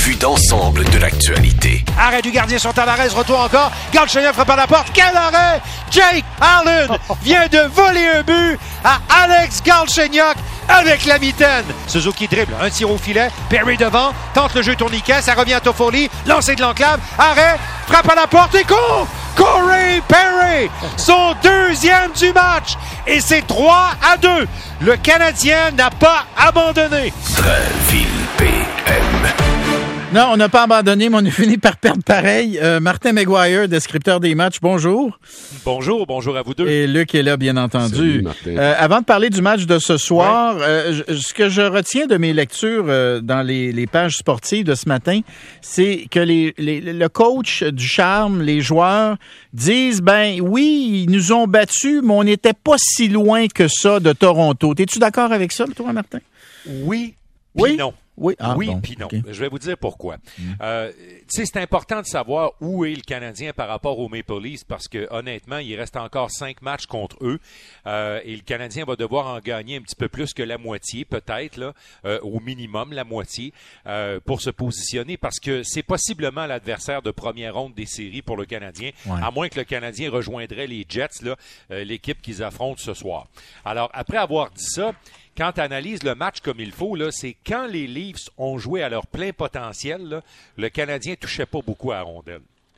vue d'ensemble de l'actualité. Arrêt du gardien sur Tavares, retour encore. Galchenyuk frappe à la porte. Quel arrêt! Jake Allen vient de voler un but à Alex Galchenyuk avec la mitaine. Suzuki dribble, un tir au filet. Perry devant, tente le jeu tourniquet. Ça revient à Toffoli. Lancé de l'enclave. Arrêt, frappe à la porte et court! Corey Perry, son deuxième du match. Et c'est 3-2. Le Canadien n'a pas abandonné. Drainville PM. Non, on n'a pas abandonné, mais on a fini par perdre pareil. Martin McGuire, descripteur des matchs, bonjour. Bonjour à vous deux. Et Luc est là, bien entendu. Salut, Martin. Avant de parler du match de ce soir, ce que je retiens de mes lectures dans les pages sportives de ce matin, c'est que le coach du Charme, les joueurs, disent, ben oui, ils nous ont battus, mais on n'était pas si loin que ça de Toronto. T'es-tu d'accord avec ça, toi, Martin? Oui, oui, non. Oui, Puis non. Okay. Je vais vous dire pourquoi. Tu sais, c'est important de savoir où est le Canadien par rapport aux Maple Leafs parce que, honnêtement, il reste encore 5 matchs contre eux et le Canadien va devoir en gagner un petit peu plus que la moitié, peut-être, là, au minimum la moitié, pour se positionner parce que c'est possiblement l'adversaire de première ronde des séries pour le Canadien, à moins que le Canadien rejoindrait les Jets, là, l'équipe qu'ils affrontent ce soir. Alors, après avoir dit ça, quand tu analyses le match comme il faut, là, c'est quand les Leafs ont joué à leur plein potentiel, là, le Canadien touchait pas beaucoup à la rondelle.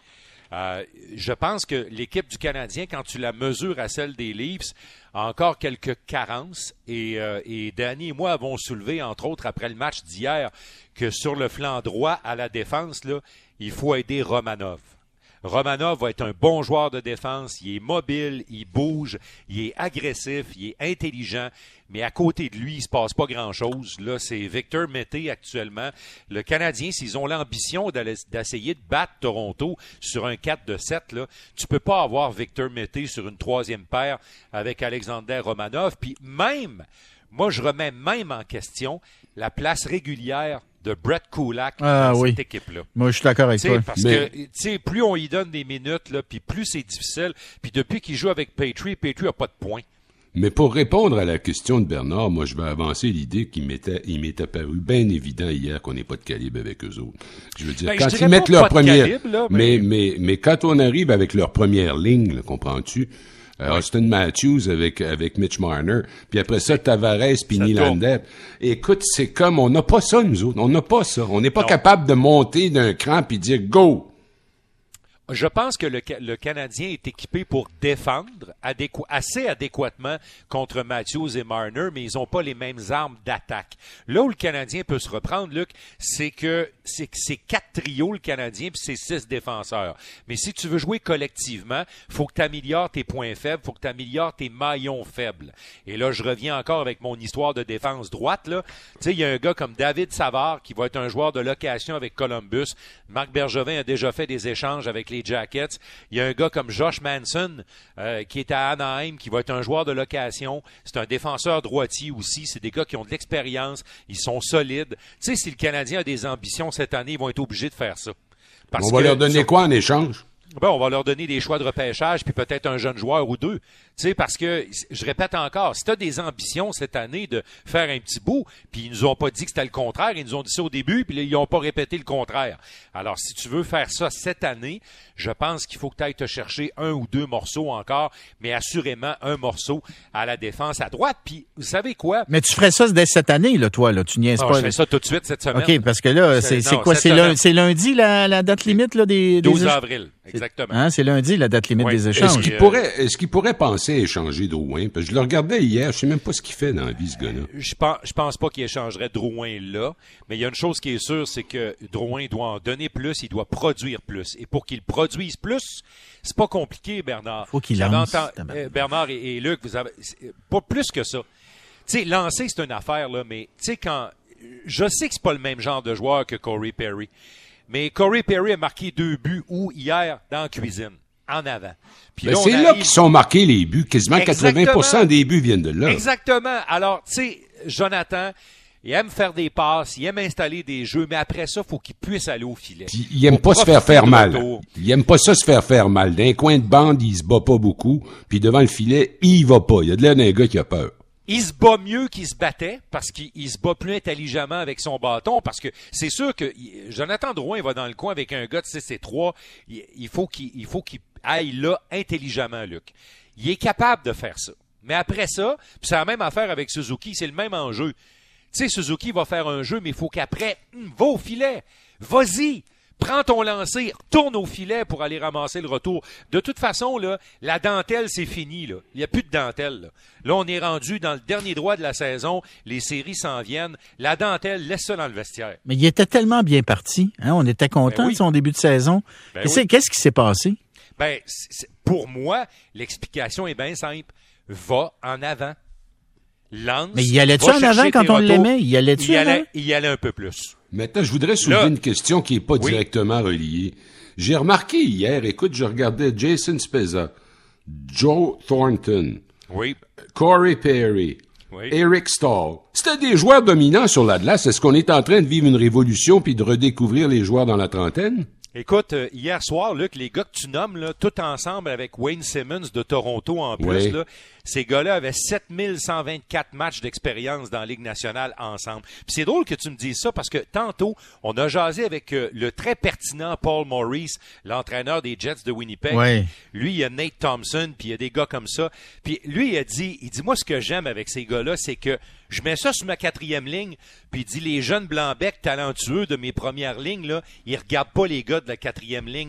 Je pense que l'équipe du Canadien, quand tu la mesures à celle des Leafs, a encore quelques carences. Et Danny et moi avons soulevé, entre autres, après le match d'hier, que sur le flanc droit, à la défense, là, il faut aider Romanov. Romanov va être un bon joueur de défense, il est mobile, il bouge, il est agressif, il est intelligent, mais à côté de lui, il ne se passe pas grand-chose. Là, c'est Victor Mété actuellement. Le Canadien, s'ils ont l'ambition d'essayer de battre Toronto sur un 4-7, là, tu peux pas avoir Victor Mété sur une troisième paire avec Alexander Romanov. Puis même, moi, je remets même en question la place régulière de Brett Kulak dans cette équipe-là. Moi, je suis d'accord avec toi. Parce que plus on y donne des minutes, là, puis plus c'est difficile. Puis depuis qu'il joue avec Petrie n'a pas de points. Mais pour répondre à la question de Bernard, moi, je vais avancer l'idée qu'il m'est apparu bien évident hier qu'on n'est pas de calibre avec eux autres. Je veux dire, quand ils mettent leur première... Calibre, là, mais quand on arrive avec leur première ligne, là, comprends-tu? Austin Matthews avec Mitch Marner, puis après ça, Tavares puis Nylander. Écoute, c'est comme, on n'a pas ça, nous autres. On n'a pas ça. On n'est pas capable de monter d'un cran puis dire « go ». Je pense que le Canadien est équipé pour défendre assez adéquatement contre Matthews et Marner, mais ils n'ont pas les mêmes armes d'attaque. Là où le Canadien peut se reprendre, Luc, c'est que c'est 4 trios, le Canadien, puis c'est 6 défenseurs. Mais si tu veux jouer collectivement, faut que tu améliores tes points faibles, faut que tu améliores tes maillons faibles. Et là, je reviens encore avec mon histoire de défense droite, là. Tu sais, il y a un gars comme David Savard qui va être un joueur de location avec Columbus. Marc Bergevin a déjà fait des échanges avec les Jackets. Il y a un gars comme Josh Manson qui est à Anaheim, qui va être un joueur de location. C'est un défenseur droitier aussi. C'est des gars qui ont de l'expérience. Ils sont solides. Tu sais, si le Canadien a des ambitions cette année, ils vont être obligés de faire ça. On va leur donner quoi en échange? Ben, on va leur donner des choix de repêchage puis peut-être un jeune joueur ou deux. Tu sais, parce que, je répète encore, si tu as des ambitions cette année de faire un petit bout, puis ils nous ont pas dit que c'était le contraire, ils nous ont dit ça au début, puis là, ils n'ont pas répété le contraire. Alors, si tu veux faire ça cette année, je pense qu'il faut que tu ailles te chercher 1 ou 2 morceaux encore, mais assurément un morceau à la défense à droite. Puis, vous savez quoi? Mais tu ferais ça dès cette année, là, toi, là. Tu niaises pas. Je fais ça tout de suite cette semaine. OK, parce que là, c'est quoi? C'est lundi, la date limite, là, des 12 avril, exactement. Hein, c'est lundi, la date limite des échanges. Est-ce qu'il pourrait penser à échanger Drouin? Parce que je le regardais hier, je sais même pas ce qu'il fait dans la vie, ce gars-là. Je pense pas qu'il échangerait Drouin là, mais il y a une chose qui est sûre, c'est que Drouin doit en donner plus, il doit produire plus. Et pour qu'il produise plus, c'est pas compliqué, Bernard. Faut qu'il lance. Bernard et Luc, vous avez pas plus que ça. Tu sais, lancer, c'est une affaire, là, mais tu sais, quand je sais que c'est pas le même genre de joueur que Corey Perry, mais Corey Perry a marqué 2 buts hier dans la cuisine. En avant. Puis là, c'est là qu'ils sont marqués les buts. Quasiment 80% des buts viennent de là. Exactement. Alors, tu sais, Jonathan, il aime faire des passes, il aime installer des jeux, mais après ça, il faut qu'il puisse aller au filet. Puis, il aime pas se faire mal. Il aime pas ça se faire mal. D'un coin de bande, il se bat pas beaucoup. Puis devant le filet, il va pas. Il a de l'air d'un gars qui a peur. Il se bat mieux qu'il se battait parce qu'il se bat plus intelligemment avec son bâton parce que c'est sûr que Jonathan Drouin va dans le coin avec un gars de 6'3". Il faut qu'il aille là intelligemment, Luc. Il est capable de faire ça. Mais après ça, puis c'est la même affaire avec Suzuki, c'est le même enjeu. Tu sais, Suzuki va faire un jeu, mais il faut qu'après, va au filet. Vas-y. Prends ton lancer, retourne au filet pour aller ramasser le retour. De toute façon, là, la dentelle, c'est fini. Là. Il n'y a plus de dentelle. Là, on est rendu dans le dernier droit de la saison. Les séries s'en viennent. La dentelle, laisse ça dans le vestiaire. Mais il était tellement bien parti. Hein? On était content de son début de saison. Qu'est-ce qui s'est passé? Pour moi, l'explication est bien simple. Va en avant. Lance. Mais il allait-tu en avant quand on l'aimait? Il allait un peu plus. Maintenant, je voudrais soulever une question qui n'est pas directement reliée. J'ai remarqué hier, écoute, je regardais Jason Spezza, Joe Thornton, Corey Perry, Eric Stahl. C'était des joueurs dominants sur la glace. Est-ce qu'on est en train de vivre une révolution puis de redécouvrir les joueurs dans la trentaine? Écoute, hier soir, Luc, les gars que tu nommes, là, tout ensemble avec Wayne Simmons de Toronto en plus, là, ces gars-là avaient 7124 matchs d'expérience dans la Ligue nationale ensemble. Puis c'est drôle que tu me dises ça parce que tantôt, on a jasé avec le très pertinent Paul Maurice, l'entraîneur des Jets de Winnipeg. Ouais. Lui, il y a Nate Thompson, puis il y a des gars comme ça. Puis lui, il dit, moi, ce que j'aime avec ces gars-là, c'est que je mets ça sur ma 4e ligne, puis il dit, les jeunes blancs-becs talentueux de mes premières lignes, là, ils regardent pas les gars de la 4e ligne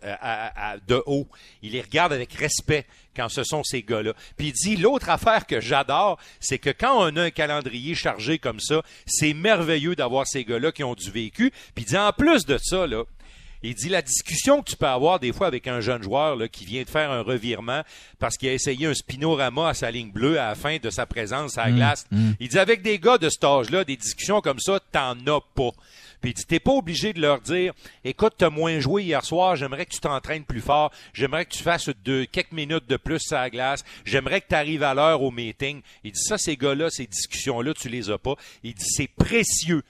de haut. Ils les regardent avec respect quand ce sont ces gars-là. Puis il dit, l'autre affaire que j'adore, c'est que quand on a un calendrier chargé comme ça, c'est merveilleux d'avoir ces gars-là qui ont du vécu. Puis il dit, en plus de ça, là, il dit la discussion que tu peux avoir des fois avec un jeune joueur là, qui vient de faire un revirement parce qu'il a essayé un spinorama à sa ligne bleue à la fin de sa présence à la glace. Il dit avec des gars de cet âge-là, des discussions comme ça, t'en as pas. Puis il dit, t'es pas obligé de leur dire, écoute, t'as moins joué hier soir, j'aimerais que tu t'entraînes plus fort, j'aimerais que tu fasses quelques minutes de plus à la glace, j'aimerais que tu arrives à l'heure au meeting. Il dit ça, ces gars-là, ces discussions-là, tu les as pas. Il dit, c'est précieux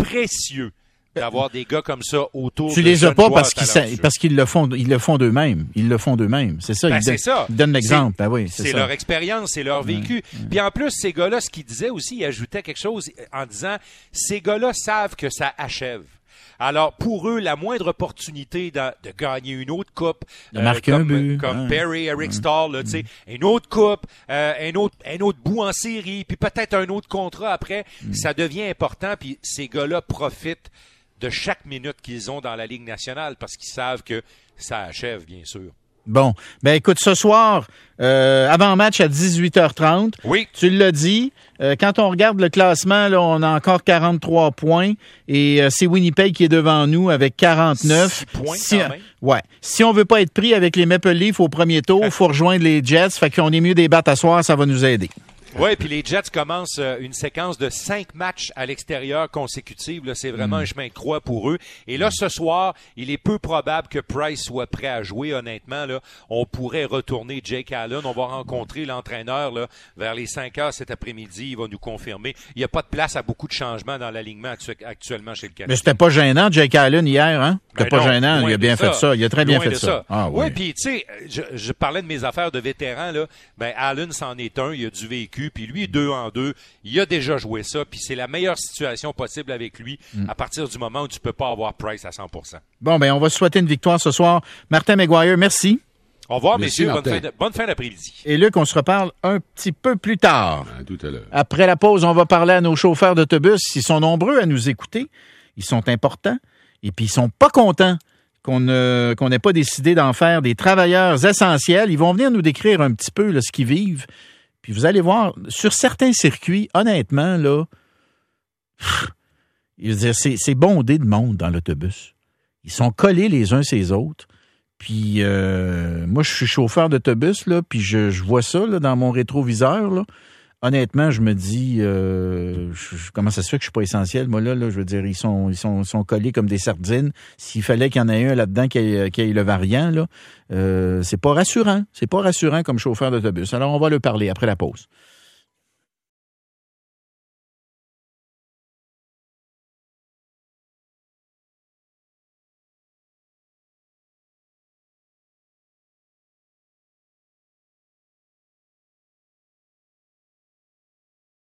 d'avoir des gars comme ça autour. Tu les as pas parce qu'ils le font d'eux-mêmes. Ils le font d'eux-mêmes. C'est ça. Ils donnent l'exemple. C'est leur expérience, c'est leur vécu. Puis en plus, ces gars-là, ce qu'ils disaient aussi, ils ajoutaient quelque chose en disant, ces gars-là savent que ça achève. Alors, pour eux, la moindre opportunité de gagner une autre coupe, comme Perry, Eric Stahl, là, une autre coupe, un autre bout en série, puis peut-être un autre contrat après, ça devient important, puis ces gars-là profitent de chaque minute qu'ils ont dans la Ligue nationale parce qu'ils savent que ça achève, bien sûr. Bon, ben écoute, ce soir, avant-match à 18h30, tu l'as dit, quand on regarde le classement, là, on a encore 43 points et c'est Winnipeg qui est devant nous avec 49. 6 points quand même. Ouais. Si on veut pas être pris avec les Maple Leafs au premier tour, il faut rejoindre les Jets, fait qu'on est mieux des battes à soir, ça va nous aider. Oui, puis les Jets commencent une séquence de 5 matchs à l'extérieur consécutifs. Là, c'est vraiment un chemin de croix pour eux. Et là, ce soir, il est peu probable que Price soit prêt à jouer, honnêtement. Là, on pourrait retourner Jake Allen. On va rencontrer l'entraîneur là, vers les 5 heures cet après-midi. Il va nous confirmer. Il n'y a pas de place à beaucoup de changements dans l'alignement actuellement chez le Canadien. Mais c'était pas gênant, Jake Allen, hier, hein? C'était pas gênant. Il a bien fait ça. Il a très bien fait ça. Ah, oui, puis tu sais, je parlais de mes affaires de vétéran. Là. Ben, Allen, c'en est un. Il a du vécu. Puis lui, 2-en-2, il a déjà joué ça, puis c'est la meilleure situation possible avec lui à partir du moment où tu peux pas avoir Price à 100%. Bon, ben on va se souhaiter une victoire ce soir. Martin McGuire, merci. Au revoir, messieurs. Bonne fin d'après-midi. Et Luc, on se reparle un petit peu plus tard. Tout à l'heure. Après la pause, on va parler à nos chauffeurs d'autobus. Ils sont nombreux à nous écouter. Ils sont importants. Et puis, ils sont pas contents qu'on n'ait pas décidé d'en faire des travailleurs essentiels. Ils vont venir nous décrire un petit peu là, ce qu'ils vivent. Puis vous allez voir, sur certains circuits, honnêtement, là, c'est bondé de monde dans l'autobus. Ils sont collés les uns sur les autres. Puis moi, je suis chauffeur d'autobus, là, puis je vois ça là, dans mon rétroviseur, là. Honnêtement, je me dis, comment ça se fait que je suis pas essentiel? Moi, là, je veux dire, ils sont collés comme des sardines. S'il fallait qu'il y en ait un là-dedans qui ait le variant, là, c'est pas rassurant. C'est pas rassurant comme chauffeur d'autobus. Alors, on va le parler après la pause.